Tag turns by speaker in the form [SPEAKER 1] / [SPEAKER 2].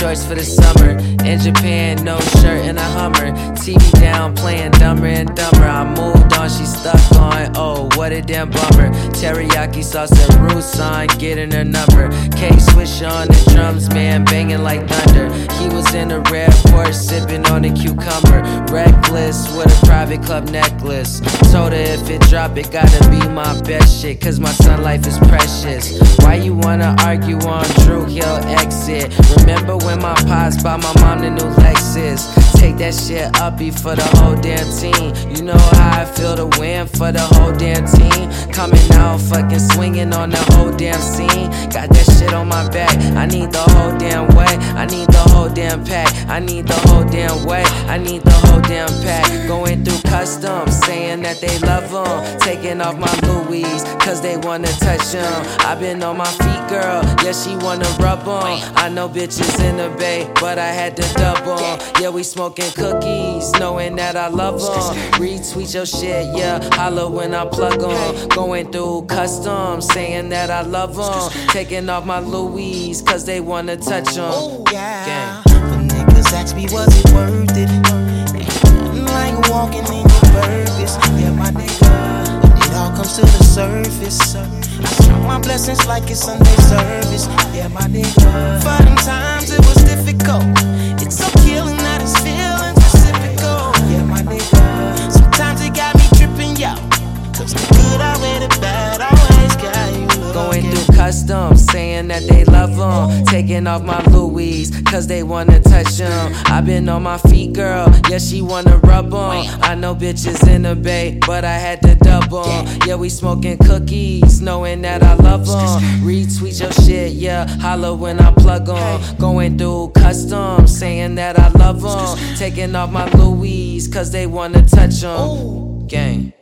[SPEAKER 1] shorts for the summer. In Japan, no shirt and a Hummer. TV down, playing Dumber and Dumber. I moved on, she stuck on. Oh, what a damn bummer. Teriyaki sauce and Roussan, getting her number. K-Swish on the drums, man, banging like thunder. He was in a red Porsche, sipping on a cucumber. Reckless with a private club necklace. Told her if it drop, it gotta be my best shit, cause my son life is precious. Why you wanna argue on Drew Hill exit? Remember when my pops bought my mom the new Lexus? Take that shit uppy for the whole damn team. You know how I feel to win for the whole damn team. Coming out fucking swinging on the whole damn scene. Got that shit on my back, I need the whole damn way. I need the whole damn pack, I need the whole damn way. I need the whole damn pack. Going through customs, saying that they love them. Taking off my Louis, cause they wanna touch them. I've been on my feet, girl, yeah, she wanna rub them. I know bitches in the Bay, but I had to double. Yeah, we smoking cookies, knowing that I love them. Retweet your shit, yeah, holla when I plug them. Going through customs, saying that I love them. Taking off my Louis, cause they wanna touch them.
[SPEAKER 2] Oh, yeah. When niggas ask me, was it worth it? Like walking in your purpose. Yeah, my nigga, when it all comes to the surface, I count my blessings like it's Sunday service. Yeah, my nigga, for them times it was difficult. It's so killing that it's feeling reciprocal. Yeah, my nigga, sometimes it got me tripping, yo. Cause the good outweigh the bad, always got you looking.
[SPEAKER 1] Going through customs, saying that they love them. Taking off my Louis, cause they wanna touch them. I've been on my feet, girl, yeah, she wanna rub them. I know bitches in the Bay, but I had to double. Yeah, we smoking cookies, knowing that I love them. Retweet your shit, yeah, holla when I plug them. Going through customs, saying that I love them. Taking off my Louis, cause they wanna touch them. Gang.